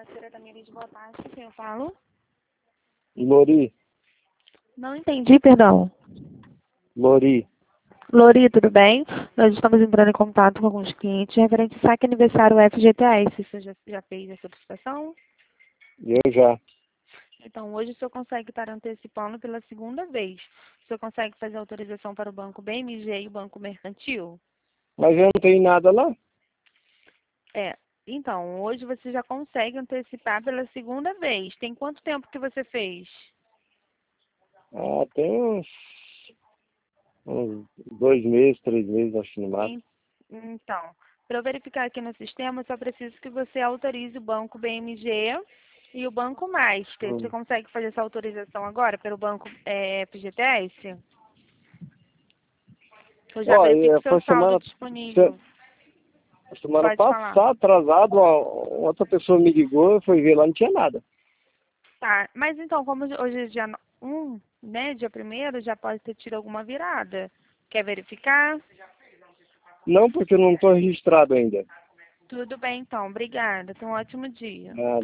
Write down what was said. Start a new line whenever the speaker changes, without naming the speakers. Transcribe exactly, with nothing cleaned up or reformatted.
financeira da Miris, boa tarde, quem eu falo?
Lori,
Não entendi, perdão.
Lori,
Lori, tudo bem? Nós estamos entrando em contato com alguns clientes referente ao saque aniversário F G T S. Você já, já fez a solicitação?
eu já.
Então, hoje o senhor consegue estar antecipando pela segunda vez. O senhor consegue fazer autorização para o Banco B M G e o Banco Mercantil?
Mas eu não tenho nada lá.
É. Então, hoje você já consegue antecipar pela segunda vez. Tem quanto tempo que você fez?
Ah, tem uns, uns dois meses, três meses, acho no máximo.
En- Então, para eu verificar aqui no sistema, eu só preciso que você autorize o Banco B M G e o Banco Master. Você
Hum.
consegue fazer essa autorização agora pelo Banco é, F G T S? Eu já
Ó,
verifico
e
seu
foi
saldo
semana,
disponível.
se- semana
Pode falar.
passada, atrasado, ó, outra pessoa me ligou, eu fui ver lá, não tinha nada.
Tá, mas então, como hoje é dia um, né, dia primeiro, já pode ter tido alguma virada. Quer verificar?
Não, porque eu não estou registrado ainda.
Tudo bem, então. Obrigada. Tenha um ótimo dia.
Ah,